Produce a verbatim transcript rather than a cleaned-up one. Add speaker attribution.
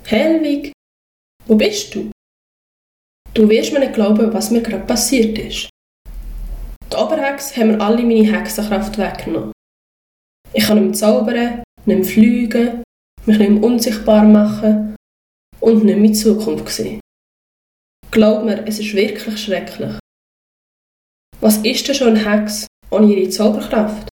Speaker 1: Helwig, wo bist du? Du wirst mir nicht glauben, was mir gerade passiert ist. Die Oberhexe haben mir alle meine Hexenkraft weggenommen. Ich kann nicht mehr zaubern, nicht mehr fliegen, mich nicht mehr unsichtbar machen und nicht mehr in die Zukunft sehen. Glaub mir, es ist wirklich schrecklich. Was ist denn schon eine Hexe ohne ihre Zauberkraft?